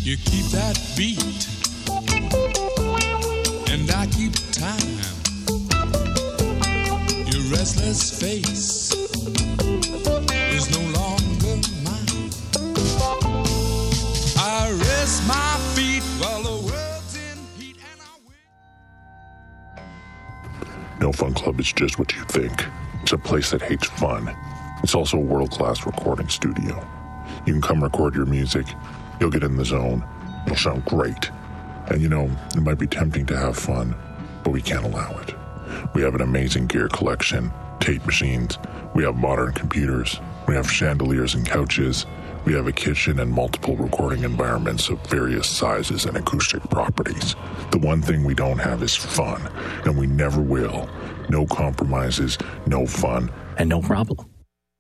You keep that beat, and I keep time. Your restless face is no longer mine. I rest my feet while the world's in heat, and I will. No Fun Club is just what you think. It's a place that hates fun. It's also a world-class recording studio. You can come record your music. You'll get in the zone. It'll sound great. And you know, it might be tempting to have fun, but we can't allow it. We have an amazing gear collection, tape machines. We have modern computers. We have chandeliers and couches. We have a kitchen and multiple recording environments of various sizes and acoustic properties. The one thing we don't have is fun, and we never will. No compromises, no fun, and no problem.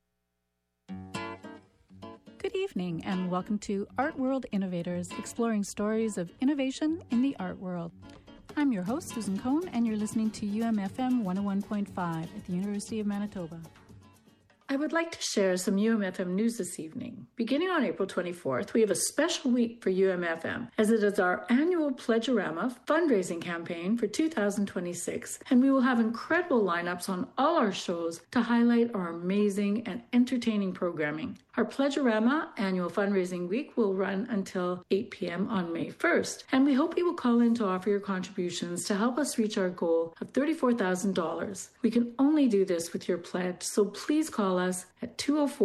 Good evening and welcome to Art World Innovators, exploring stories of innovation in the art world. I'm your host, Susan Cohn, and you're listening to UMFM 101.5 at the University of Manitoba. I would like to share some UMFM news this evening. Beginning on April 24th, we have a special week for UMFM, as it is our annual Pledgerama fundraising campaign for 2026, and we will have incredible lineups on all our shows to highlight our amazing and entertaining programming. Our Pledgerama annual fundraising week will run until 8 p.m. on May 1st, and we hope you will call in to offer your contributions to help us reach our goal of $34,000. We can only do this with your pledge, so please call us at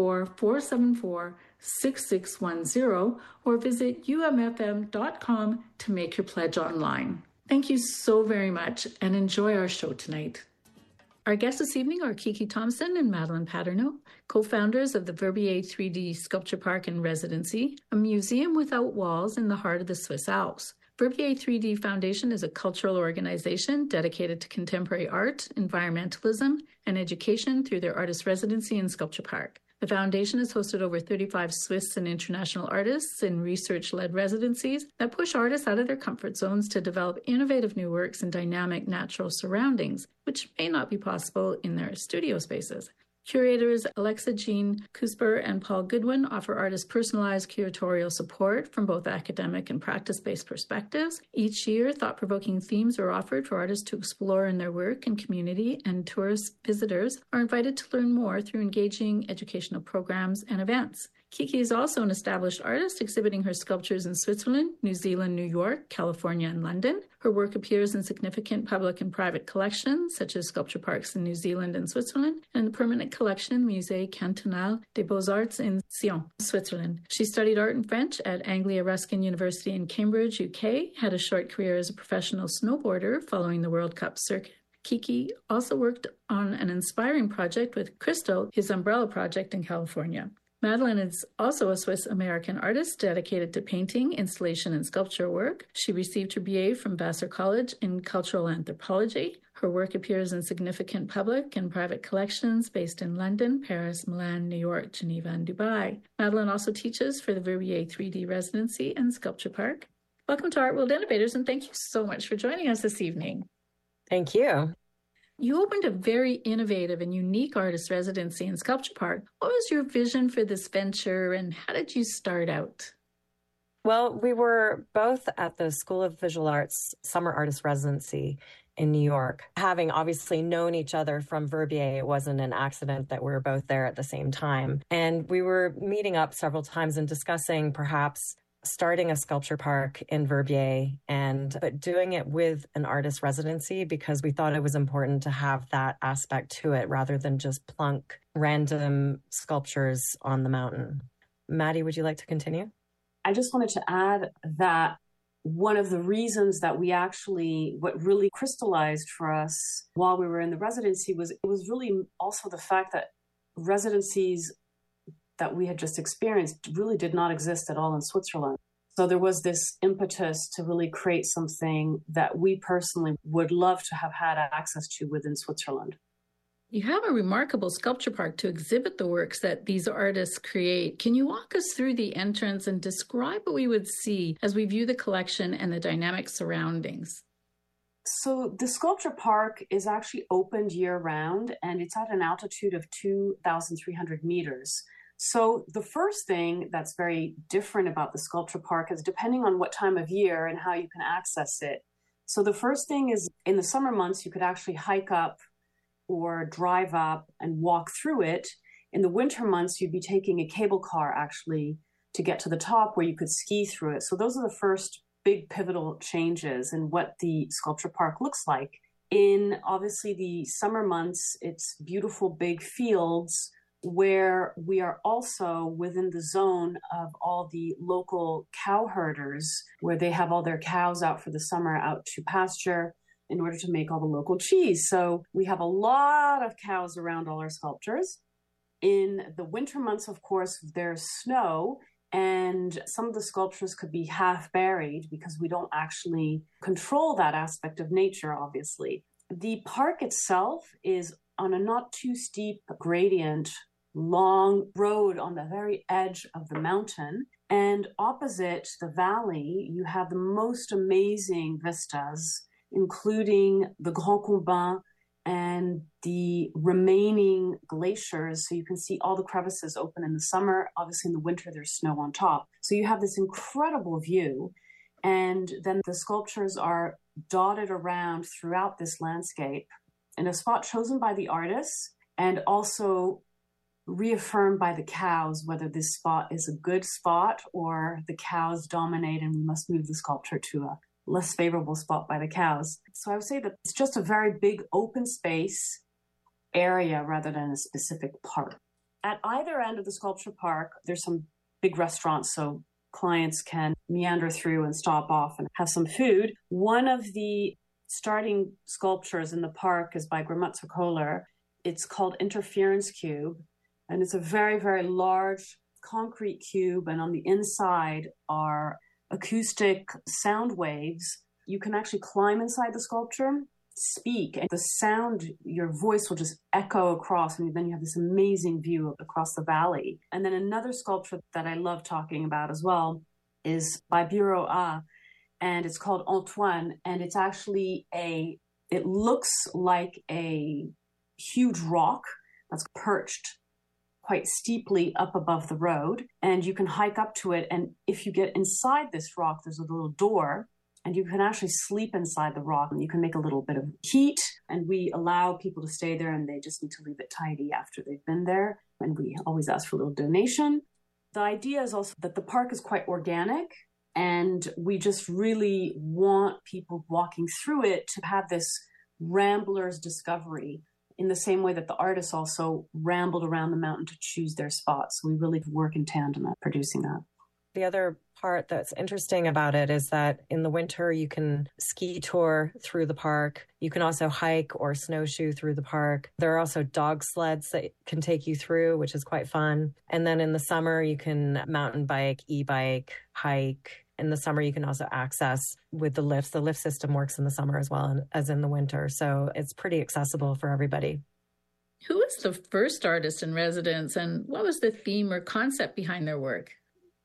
204-474-6610 or visit umfm.com to make your pledge online. Thank you so very much and enjoy our show tonight. Our guests this evening are Kiki Thompson and Madeline Paterno, co-founders of the Verbier 3D Sculpture Park and Residency, a museum without walls in the heart of the Swiss Alps. Verbier 3D Foundation is a cultural organization dedicated to contemporary art, environmentalism, and education through their artist residency in Sculpture Park. The foundation has hosted over 35 Swiss and international artists in research-led residencies that push artists out of their comfort zones to develop innovative new works in dynamic natural surroundings, which may not be possible in their studio spaces. Curators Alexa Jean Kusper and Paul Goodwin offer artists personalized curatorial support from both academic and practice-based perspectives. Each year, thought-provoking themes are offered for artists to explore in their work and community, and tourist visitors are invited to learn more through engaging educational programs and events. Kiki is also an established artist exhibiting her sculptures in Switzerland, New Zealand, New York, California, and London. Her work appears in significant public and private collections, such as sculpture parks in New Zealand and Switzerland, and in the permanent collection in the Musée Cantonal des Beaux-Arts in Sion, Switzerland. She studied art and French at Anglia Ruskin University in Cambridge, UK, had a short career as a professional snowboarder following the World Cup circuit. Kiki also worked on an inspiring project with Crystal, his umbrella project in California. Madeline is also a Swiss-American artist dedicated to painting, installation, and sculpture work. She received her BA from Vassar College in Cultural Anthropology. Her work appears in significant public and private collections based in London, Paris, Milan, New York, Geneva, and Dubai. Madeline also teaches for the Verbier 3D Residency and Sculpture Park. Welcome to Art World Innovators, and thank you so much for joining us this evening. Thank you. You opened a very innovative and unique artist residency in Sculpture Park. What was your vision for this venture and how did you start out? Well, we were both at the School of Visual Arts Summer Artist Residency in New York. Having obviously known each other from Verbier, it wasn't an accident that we were both there at the same time. And we were meeting up several times and discussing perhaps starting a sculpture park in Verbier but doing it with an artist residency because we thought it was important to have that aspect to it rather than just plunk random sculptures on the mountain. Maddie, would you like to continue? I just wanted to add that one of the reasons that what really crystallized for us while we were in the residency was really also the fact that residencies that we had just experienced really did not exist at all in Switzerland. So there was this impetus to really create something that we personally would love to have had access to within Switzerland. You have a remarkable sculpture park to exhibit the works that these artists create. Can you walk us through the entrance and describe what we would see as we view the collection and the dynamic surroundings? So the sculpture park is actually opened year-round, and it's at an altitude of 2,300 meters. So the first thing that's very different about the sculpture park is depending on what time of year and how you can access it. So the first thing is in the summer months, you could actually hike up or drive up and walk through it. In the winter months, you'd be taking a cable car actually to get to the top where you could ski through it. So those are the first big pivotal changes in what the sculpture park looks like. In obviously the summer months, it's beautiful big fields where we are also within the zone of all the local cow herders, where they have all their cows out for the summer out to pasture in order to make all the local cheese. So we have a lot of cows around all our sculptures. In the winter months, of course, there's snow, and some of the sculptures could be half buried because we don't actually control that aspect of nature, obviously. The park itself is on a not too steep gradient, long road on the very edge of the mountain. And opposite the valley, you have the most amazing vistas, including the Grand Combin and the remaining glaciers. So you can see all the crevices open in the summer. Obviously in the winter, there's snow on top. So you have this incredible view. And then the sculptures are dotted around throughout this landscape in a spot chosen by the artists and also reaffirmed by the cows, whether this spot is a good spot or the cows dominate and we must move the sculpture to a less favorable spot by the cows. So I would say that it's just a very big open space area rather than a specific park. At either end of the sculpture park, there's some big restaurants so clients can meander through and stop off and have some food. One of the starting sculptures in the park is by Grammatza Kohler. It's called Interference Cube. And it's a very, very large concrete cube. And on the inside are acoustic sound waves. You can actually climb inside the sculpture, speak, and the sound, your voice will just echo across. And then you have this amazing view across the valley. And then another sculpture that I love talking about as well is by Bureau A. And it's called Antoine. And it's actually it looks like a huge rock that's perched quite steeply up above the road, and you can hike up to it. And if you get inside this rock, there's a little door, and you can actually sleep inside the rock, and you can make a little bit of heat. And we allow people to stay there, and they just need to leave it tidy after they've been there. And we always ask for a little donation. The idea is also that the park is quite organic, and we just really want people walking through it to have this rambler's discovery, in the same way that the artists also rambled around the mountain to choose their spots. We really work in tandem at producing that. The other part that's interesting about it is that in the winter, you can ski tour through the park. You can also hike or snowshoe through the park. There are also dog sleds that can take you through, which is quite fun. And then in the summer, you can mountain bike, e-bike, hike. In the summer, you can also access with the lifts. The lift system works in the summer as well as in the winter. So it's pretty accessible for everybody. Who was the first artist in residence, and what was the theme or concept behind their work?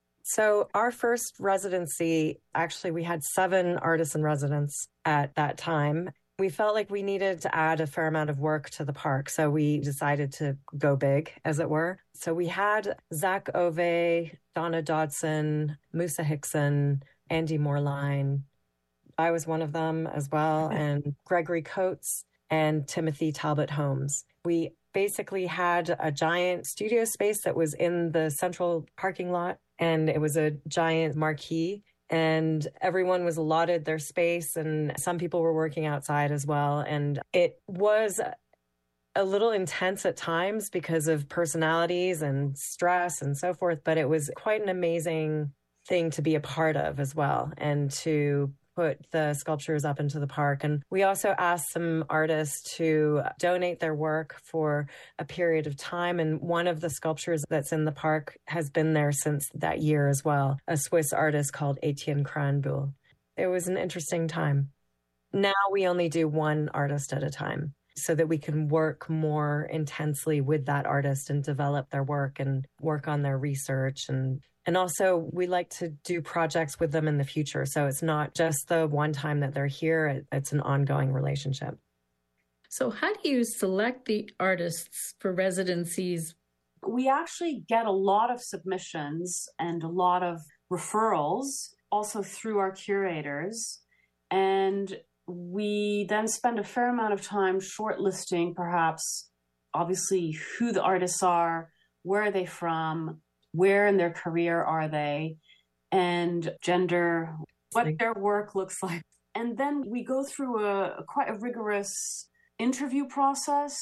So our first residency, actually, we had 7 artists in residence at that time. We felt like we needed to add a fair amount of work to the park. So we decided to go big, as it were. So we had Zach Ove, Donna Dodson, Musa Hickson, Andy Moorline. I was one of them as well, and Gregory Coates and Timothy Talbot Holmes. We basically had a giant studio space that was in the central parking lot, and it was a giant marquee. And everyone was allotted their space, and some people were working outside as well. And it was a little intense at times because of personalities and stress and so forth, but it was quite an amazing thing to be a part of as well, and to put the sculptures up into the park. And we also asked some artists to donate their work for a period of time. And one of the sculptures that's in the park has been there since that year as well, a Swiss artist called Etienne Kranbuhl. It was an interesting time. Now we only do one artist at a time, so that we can work more intensely with that artist and develop their work and work on their research. And also, we like to do projects with them in the future. So it's not just the one time that they're here, it's an ongoing relationship. So how do you select the artists for residencies We actually get a lot of submissions and a lot of referrals also through our curators. And we then spend a fair amount of time shortlisting, perhaps, obviously, who the artists are, where are they from, where in their career are they, and gender, what their work looks like. And then we go through quite a rigorous interview process,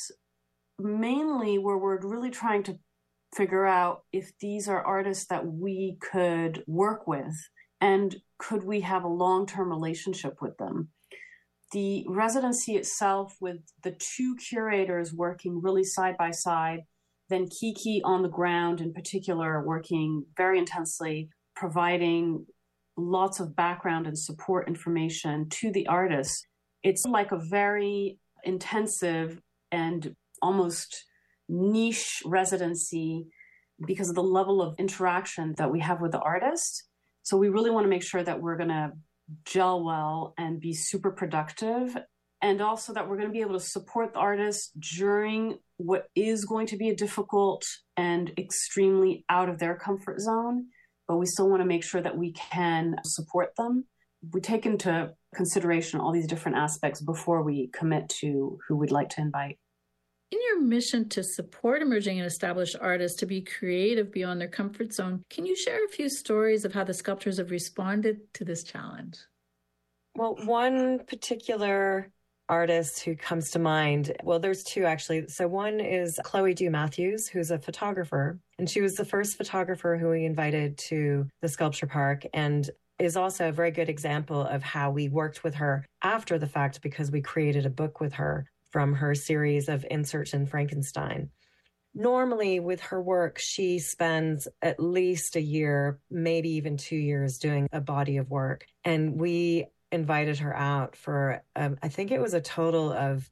mainly where we're really trying to figure out if these are artists that we could work with and could we have a long-term relationship with them. The residency itself, with the two curators working really side by side, then Kiki on the ground in particular, working very intensely, providing lots of background and support information to the artists. It's like a very intensive and almost niche residency because of the level of interaction that we have with the artist. So we really want to make sure that we're going to gel well and be super productive, and also that we're going to be able to support the artist during what is going to be a difficult and extremely out of their comfort zone, but we still want to make sure that we can support them. We take into consideration all these different aspects before we commit to who we'd like to invite. In your mission to support emerging and established artists to be creative beyond their comfort zone, can you share a few stories of how the sculptors have responded to this challenge? Well, one particular artist who comes to mind, well, there's two actually. So one is Chloe Dew Matthews, who's a photographer, and she was the first photographer who we invited to the sculpture park, and is also a very good example of how we worked with her after the fact, because we created a book with her from her series of inserts in Frankenstein. Normally with her work, she spends at least a year, maybe even 2 years doing a body of work. And we invited her out for, I think it was a total of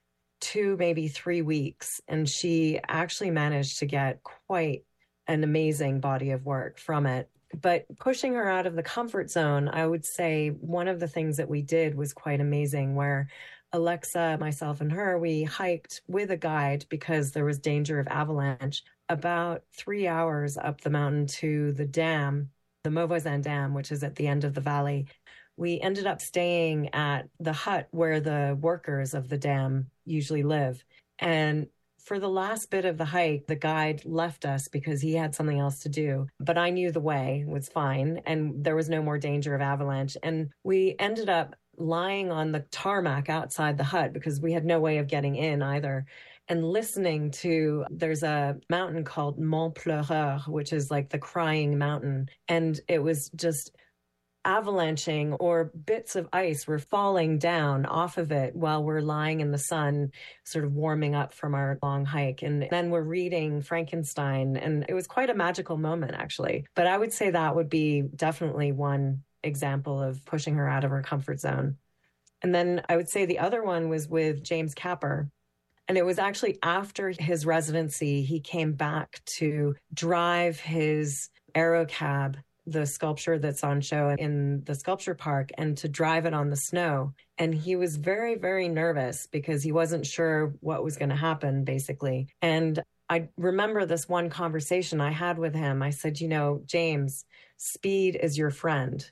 2, maybe 3 weeks. And she actually managed to get quite an amazing body of work from it. But pushing her out of the comfort zone, I would say one of the things that we did was quite amazing, where Alexa, myself, and her, we hiked with a guide because there was danger of avalanche about 3 hours up the mountain to the dam, the Mauvoisin Dam, which is at the end of the valley. We ended up staying at the hut where the workers of the dam usually live. And for the last bit of the hike, the guide left us because he had something else to do. But I knew the way was fine, and there was no more danger of avalanche. And we ended up lying on the tarmac outside the hut because we had no way of getting in either, and listening to, there's a mountain called Mont Pleureur, which is like the crying mountain. And it was just avalanching, or bits of ice were falling down off of it while we're lying in the sun, sort of warming up from our long hike. And then we're reading Frankenstein, and it was quite a magical moment, actually. But I would say that would be definitely one example of pushing her out of her comfort zone. And then I would say the other one was with James Capper. And it was actually after his residency, he came back to drive his aerocab, the sculpture that's on show in the sculpture park, and to drive it on the snow. And he was very, very nervous because he wasn't sure what was going to happen, basically. And I remember this one conversation I had with him. I said, you know, James, speed is your friend,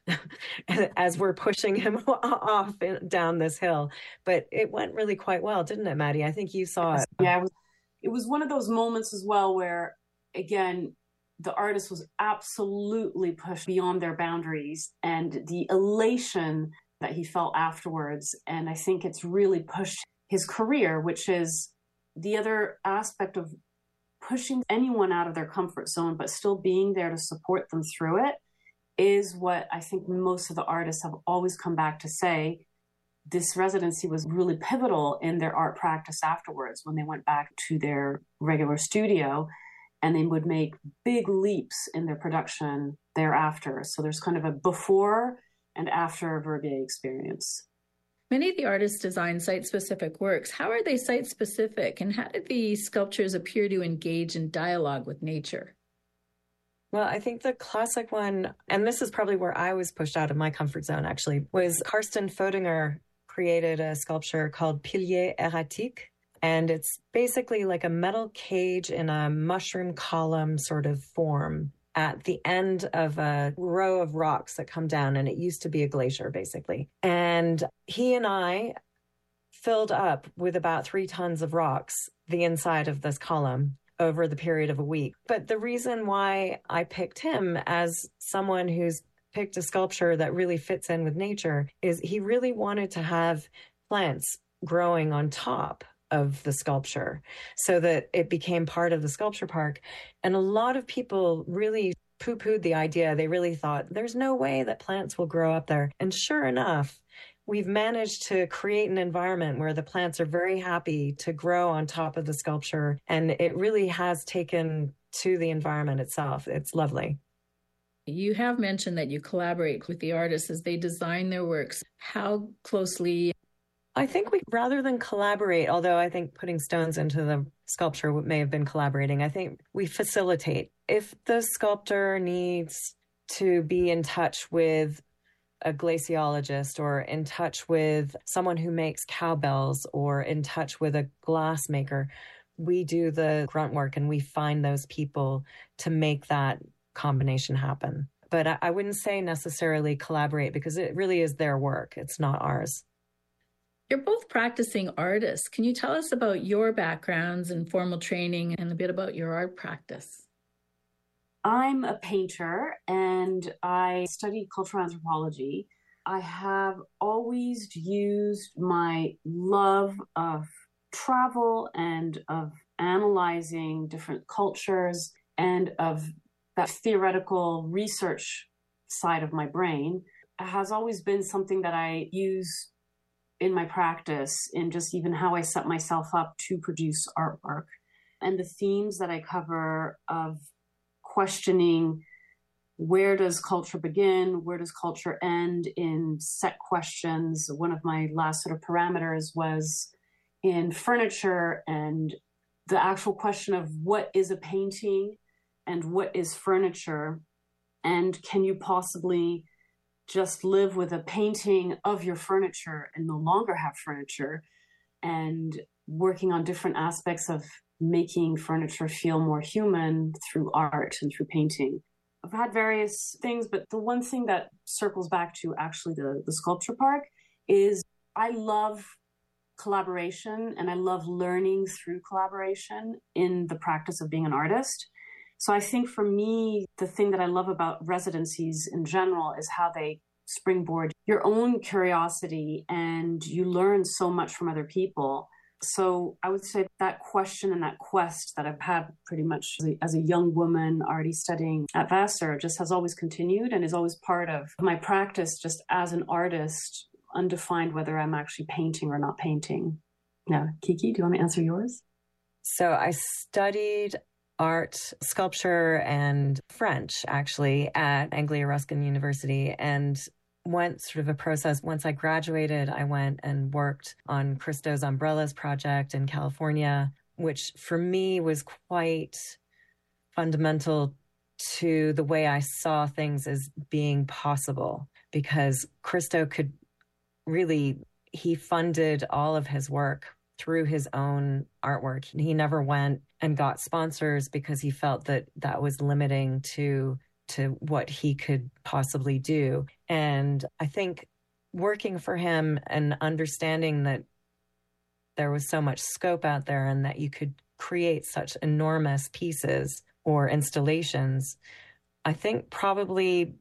as we're pushing him off down this hill. But it went really quite well, didn't it, Maddie? I think you saw it. Yeah, it was one of those moments as well where, again, the artist was absolutely pushed beyond their boundaries, and the elation that he felt afterwards. And I think it's really pushed his career, which is the other aspect of pushing anyone out of their comfort zone, but still being there to support them through it, is what I think most of the artists have always come back to say. This residency was really pivotal in their art practice afterwards, when they went back to their regular studio, and they would make big leaps in their production thereafter. So there's kind of a before and after Verbier experience. Many of the artists design site-specific works. How are they site-specific, and how did the sculptures appear to engage in dialogue with nature? Well, I think the classic one, and this is probably where I was pushed out of my comfort zone, actually, was Karsten Foedinger created a sculpture called Piliers Erratiques. And it's basically like a metal cage in a mushroom column sort of form at the end of a row of rocks that come down. And it used to be a glacier, basically. And he and I filled up with about 3 tons of rocks the inside of this column over the period of a week. But the reason why I picked him as someone who's picked a sculpture that really fits in with nature is he really wanted to have plants growing on top of the sculpture so that it became part of the sculpture park. And a lot of people really poo-pooed the idea. They really thought there's no way that plants will grow up there. And sure enough, we've managed to create an environment where the plants are very happy to grow on top of the sculpture. And it really has taken to the environment itself. It's lovely. You have mentioned that you collaborate with the artists as they design their works. How closely? I think we, rather than collaborate, although I think putting stones into the sculpture may have been collaborating, I think we facilitate. If the sculptor needs to be in touch with a glaciologist or in touch with someone who makes cowbells or in touch with a glass maker, we do the grunt work and we find those people to make that combination happen. But I wouldn't say necessarily collaborate because it really is their work. It's not ours. You're both practicing artists. Can you tell us about your backgrounds and formal training and a bit about your art practice? I'm a painter and I studied cultural anthropology. I have always used my love of travel and of analyzing different cultures and of that theoretical research side of my brain. It has always been something that I use in my practice, in just even how I set myself up to produce artwork. And the themes that I cover of questioning where does culture begin, where does culture end in set questions. One of my last sort of parameters was in furniture and the actual question of what is a painting and what is furniture, and can you possibly just live with a painting of your furniture and no longer have furniture, and working on different aspects of making furniture feel more human through art and through painting. I've had various things, but the one thing that circles back to actually the sculpture park is I love collaboration and I love learning through collaboration in the practice of being an artist. So I think for me, the thing that I love about residencies in general is how they springboard your own curiosity and you learn so much from other people. So I would say that question and that quest that I've had pretty much as a young woman already studying at Vassar just has always continued and is always part of my practice just as an artist, undefined whether I'm actually painting or not painting. Now, Kiki, do you want to answer yours? So I studied art, sculpture, and French, actually, at Anglia Ruskin University, and went sort of a process. Once I graduated, I went and worked on Christo's Umbrellas project in California, which for me was quite fundamental to the way I saw things as being possible, because Christo could really, he funded all of his work through his own artwork. He never went and got sponsors because he felt that that was limiting to what he could possibly do. And I think working for him and understanding that there was so much scope out there and that you could create such enormous pieces or installations, I think probably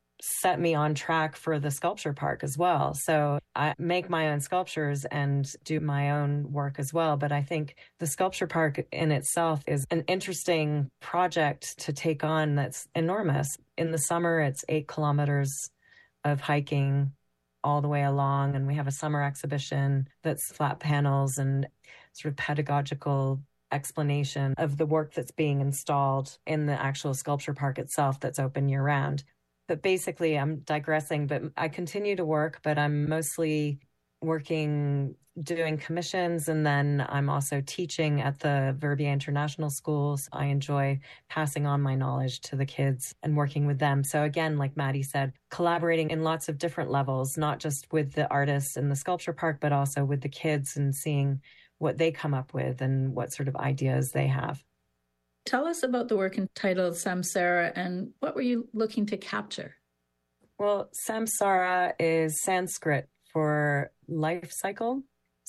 set me on track for the sculpture park as well. So I make my own sculptures and do my own work as well. But I think the sculpture park in itself is an interesting project to take on that's enormous. In the summer, it's 8 kilometers of hiking all the way along. And we have a summer exhibition that's flat panels and sort of pedagogical explanation of the work that's being installed in the actual sculpture park itself that's open year round. But basically, I'm digressing, but I continue to work, but I'm mostly working, doing commissions, and then I'm also teaching at the Verbier International Schools. I enjoy passing on my knowledge to the kids and working with them. So again, like Maddie said, collaborating in lots of different levels, not just with the artists in the sculpture park, but also with the kids and seeing what they come up with and what sort of ideas they have. Tell us about the work entitled Samsara and what were you looking to capture? Well, Samsara is Sanskrit for life cycle.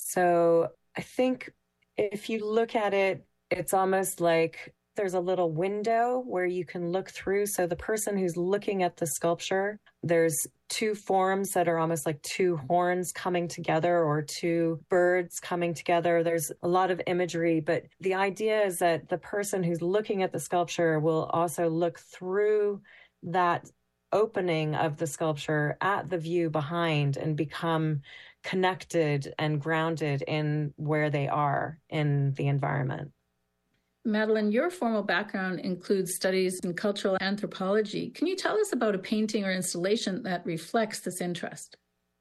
So I think if you look at it, it's almost like there's a little window where you can look through. So the person who's looking at the sculpture, there's two forms that are almost like two horns coming together or two birds coming together. There's a lot of imagery, but the idea is that the person who's looking at the sculpture will also look through that opening of the sculpture at the view behind and become connected and grounded in where they are in the environment. Madeline, your formal background includes studies in cultural anthropology. Can you tell us about a painting or installation that reflects this interest?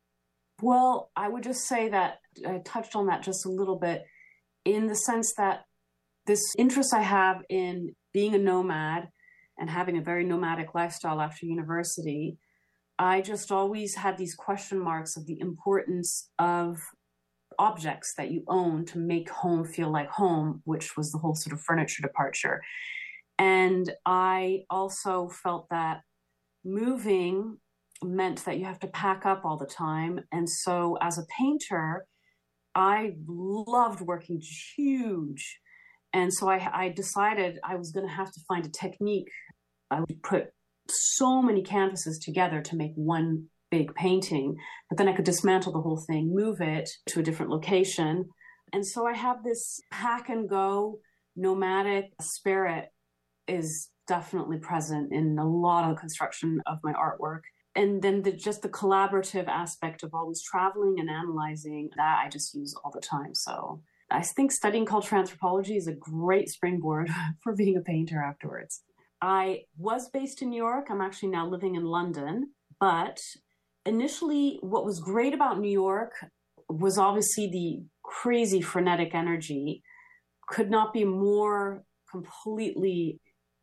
Well, I would just say that I touched on that just a little bit in the sense that this interest I have in being a nomad and having a very nomadic lifestyle after university, I just always had these question marks of the importance of objects that you own to make home feel like home, which was the whole sort of furniture departure. And I also felt that moving meant that you have to pack up all the time. And so as a painter, I loved working huge. And so I decided I was going to have to find a technique. I would put so many canvases together to make one big painting, but then I could dismantle the whole thing, move it to a different location. And so I have this pack and go nomadic spirit is definitely present in a lot of the construction of my artwork. And then just the collaborative aspect of always traveling and analyzing, that I just use all the time. So I think studying cultural anthropology is a great springboard for being a painter afterwards. I was based in New York. I'm actually now living in London. But initially, what was great about New York was obviously the crazy frenetic energy. Could not be more completely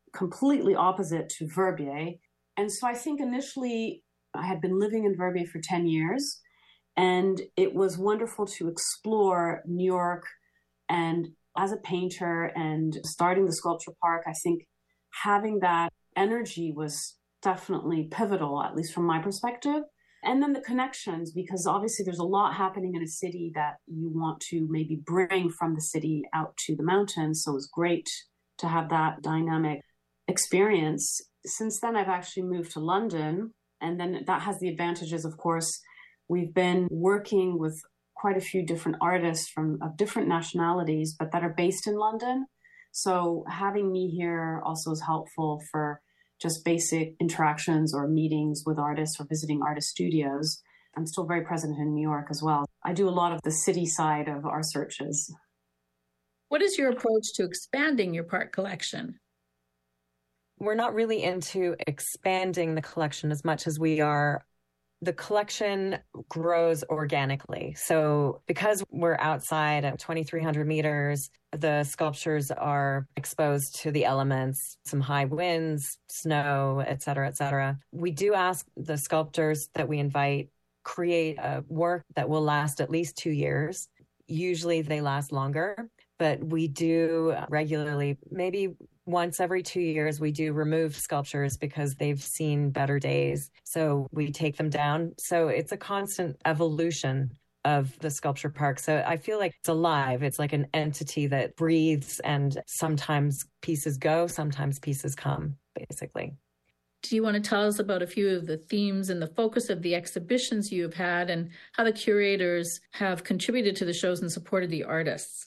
opposite to Verbier. And so I think initially I had been living in Verbier for 10 years, and it was wonderful to explore New York. And as a painter and starting the Sculpture Park, I think having that energy was definitely pivotal, at least from my perspective. And then the connections, because obviously there's a lot happening in a city that you want to maybe bring from the city out to the mountains. So it was great to have that dynamic experience. Since then, I've actually moved to London. And then that has the advantages, of course. We've been working with quite a few different artists of different nationalities, but that are based in London. So having me here also is helpful for just basic interactions or meetings with artists or visiting artist studios. I'm still very present in New York as well. I do a lot of the city side of our searches. What is your approach to expanding your park collection? We're not really into expanding the collection as much as we are. The collection grows organically. So because we're outside at 2,300 meters, the sculptures are exposed to the elements, some high winds, snow, et cetera, we do ask the sculptors that we invite create a work that will last at least 2 years. Usually they last longer, but we do regularly, maybe once every 2 years, we do remove sculptures because they've seen better days. So we take them down. So it's a constant evolution of the Sculpture Park. So I feel like it's alive. It's like an entity that breathes, and sometimes pieces go, sometimes pieces come, basically. Do you want to tell us about a few of the themes and the focus of the exhibitions you've had and how the curators have contributed to the shows and supported the artists?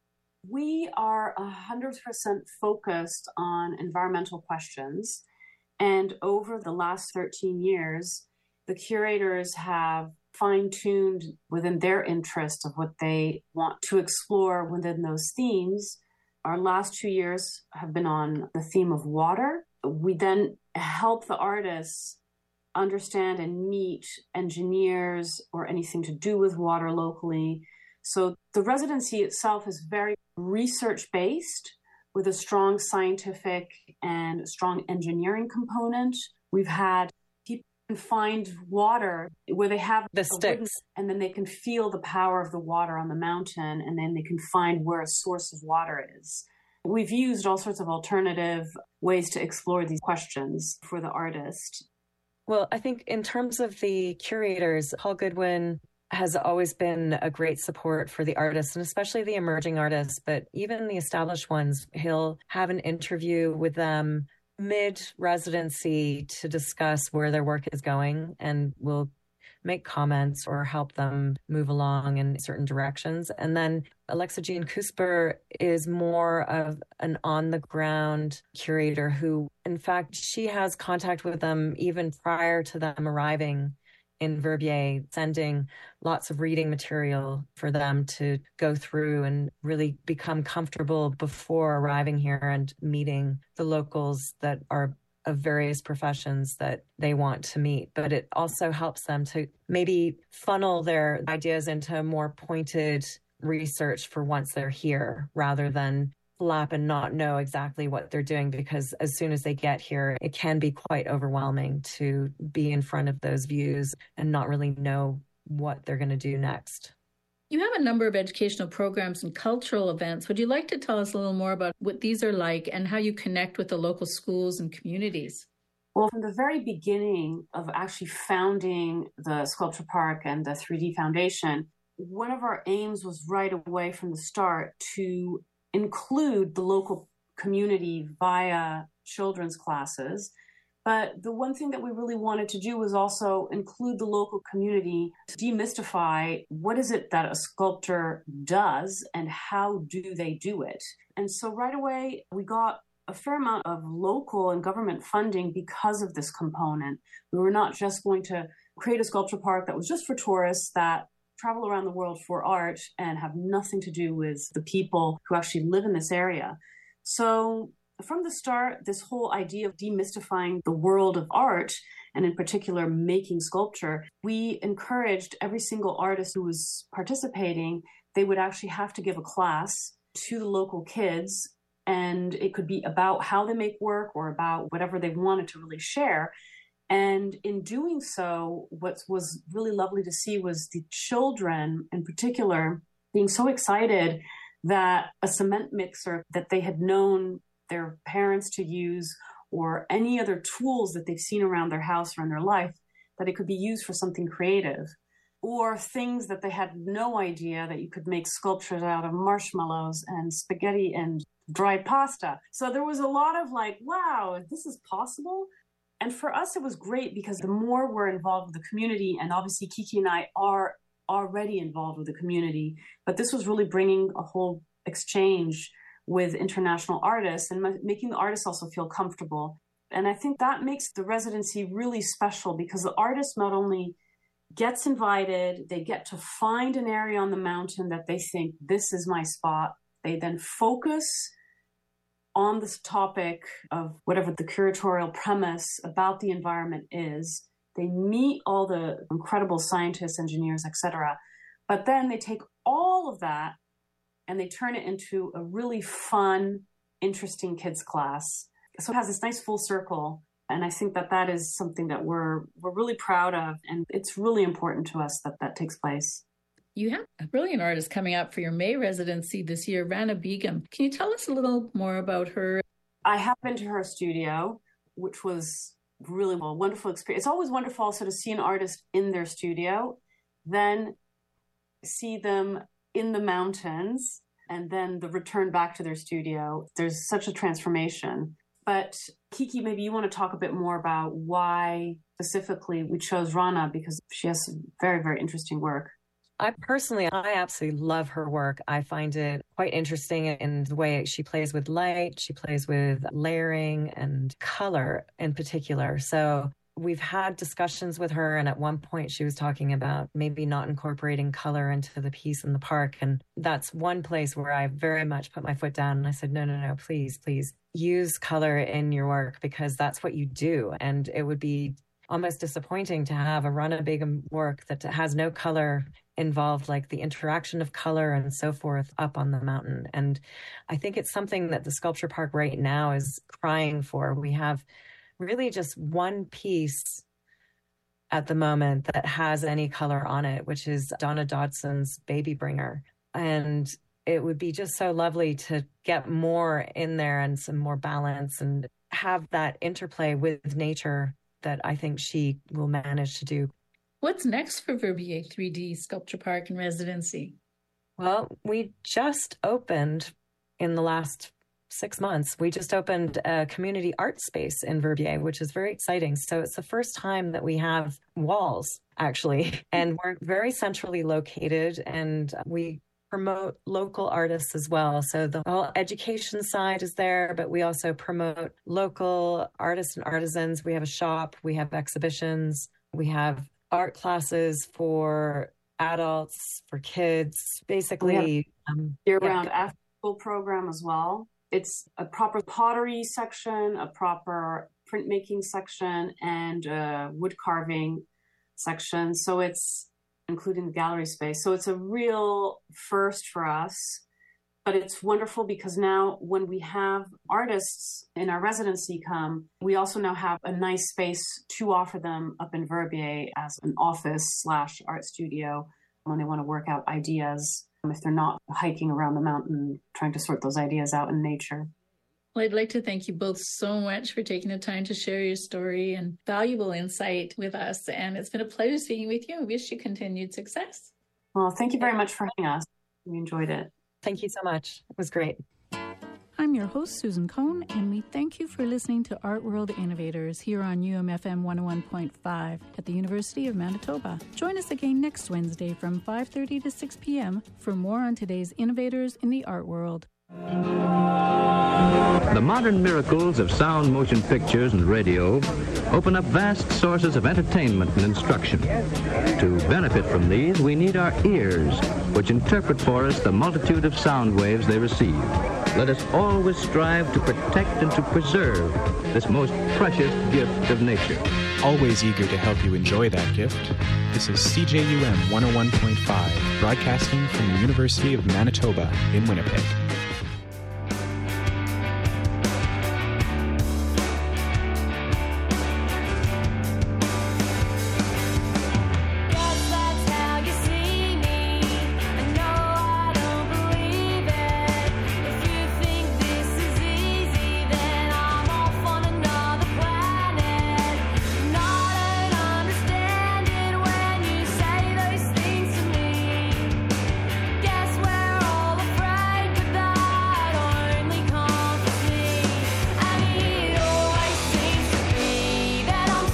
We are 100% focused on environmental questions. And over the last 13 years, the curators have fine-tuned within their interest of what they want to explore within those themes. Our last 2 years have been on the theme of water. We then help the artists understand and meet engineers or anything to do with water locally. So the residency itself is very research-based with a strong scientific and strong engineering component. We've had people and find water where they have the sticks, and then they can feel the power of the water on the mountain, and then they can find where a source of water is. We've used all sorts of alternative ways to explore these questions for the artist. Well, I think in terms of the curators, Paul Goodwin has always been a great support for the artists, and especially the emerging artists, but even the established ones. He'll have an interview with them mid-residency to discuss where their work is going, and will make comments or help them move along in certain directions. And then Alexa Jean Kusper is more of an on-the-ground curator who, in fact, she has contact with them even prior to them arriving in Verbier, sending lots of reading material for them to go through and really become comfortable before arriving here and meeting the locals that are of various professions that they want to meet. But it also helps them to maybe funnel their ideas into more pointed research for once they're here, rather than flap and not know exactly what they're doing, because as soon as they get here, it can be quite overwhelming to be in front of those views and not really know what they're going to do next. You have a number of educational programs and cultural events. Would you like to tell us a little more about what these are like and how you connect with the local schools and communities? Well, from the very beginning of actually founding the Sculpture Park and the 3D Foundation, one of our aims was right away from the start to include the local community via children's classes. But the one thing that we really wanted to do was also include the local community to demystify what is it that a sculptor does and how do they do it. And so right away, we got a fair amount of local and government funding because of this component. We were not just going to create a sculpture park that was just for tourists that travel around the world for art and have nothing to do with the people who actually live in this area. So from the start, this whole idea of demystifying the world of art, and in particular making sculpture, we encouraged every single artist who was participating, they would actually have to give a class to the local kids, and it could be about how they make work or about whatever they wanted to really share. And in doing so, what was really lovely to see was the children in particular being so excited that a cement mixer that they had known their parents to use, or any other tools that they've seen around their house or in their life, that it could be used for something creative, or things that they had no idea that you could make sculptures out of marshmallows and spaghetti and dried pasta. So there was a lot of like, wow, this is possible. And for us, it was great because the more we're involved with the community, and obviously Kiki and I are already involved with the community, but this was really bringing a whole exchange with international artists and making the artists also feel comfortable. And I think that makes the residency really special because the artist not only gets invited, they get to find an area on the mountain that they think, this is my spot. They then focus on this topic of whatever the curatorial premise about the environment is. They meet all the incredible scientists, engineers, etc. But then they take all of that and they turn it into a really fun, interesting kids class. So it has this nice full circle. And I think that that is something that we're really proud of. And it's really important to us that that takes place. You have a brilliant artist coming up for your May residency this year, Rana Begum. Can you tell us a little more about her? I have been to her studio, which was really a wonderful experience. It's always wonderful also to see an artist in their studio, then see them in the mountains, and then the return back to their studio. There's such a transformation. But Kiki, maybe you want to talk a bit more about why specifically we chose Rana, because she has some very, very interesting work. I absolutely love her work. I find it quite interesting in the way she plays with light. She plays with layering and color in particular. So we've had discussions with her, and at one point she was talking about maybe not incorporating color into the piece in the park. And that's one place where I very much put my foot down. And I said, no, please use color in your work, because that's what you do. And it would be almost disappointing to have a Rana Begum work that has no color involved, like the interaction of color and so forth up on the mountain. And I think it's something that the Sculpture Park right now is crying for. We have really just one piece at the moment that has any color on it, which is Donna Dodson's Baby Bringer. And it would be just so lovely to get more in there and some more balance and have that interplay with nature that I think she will manage to do. What's next for Verbier 3D Sculpture Park and Residency? Well, we just opened in the last 6 months. We just opened a community art space in Verbier, which is very exciting. So it's the first time that we have walls, actually, and we're very centrally located, and we promote local artists as well. So the whole education side is there, but we also promote local artists and artisans. We have a shop, we have exhibitions, we have art classes for adults, for kids, basically. Year-round after-school program as well. It's a proper pottery section, a proper printmaking section, and a wood carving section. So it's including the gallery space. So it's a real first for us, but it's wonderful because now when we have artists in our residency come, we also now have a nice space to offer them up in Verbier as an office/art studio when they want to work out ideas, if they're not hiking around the mountain trying to sort those ideas out in nature. Well, I'd like to thank you both so much for taking the time to share your story and valuable insight with us. And it's been a pleasure speaking with you. I wish you continued success. Well, thank you very much for having us. We enjoyed it. Thank you so much. It was great. I'm your host, Susan Cohn, and we thank you for listening to Art World Innovators here on UMFM 101.5 at the University of Manitoba. Join us again next Wednesday from 5:30 to 6 p.m. for more on today's innovators in the art world. The modern miracles of sound motion pictures and radio open up vast sources of entertainment and instruction. To benefit from these, we need our ears, which interpret for us the multitude of sound waves they receive. Let us always strive to protect and to preserve this most precious gift of nature. Always eager to help you enjoy that gift, this is CJUM 101.5, broadcasting from the University of Manitoba in Winnipeg.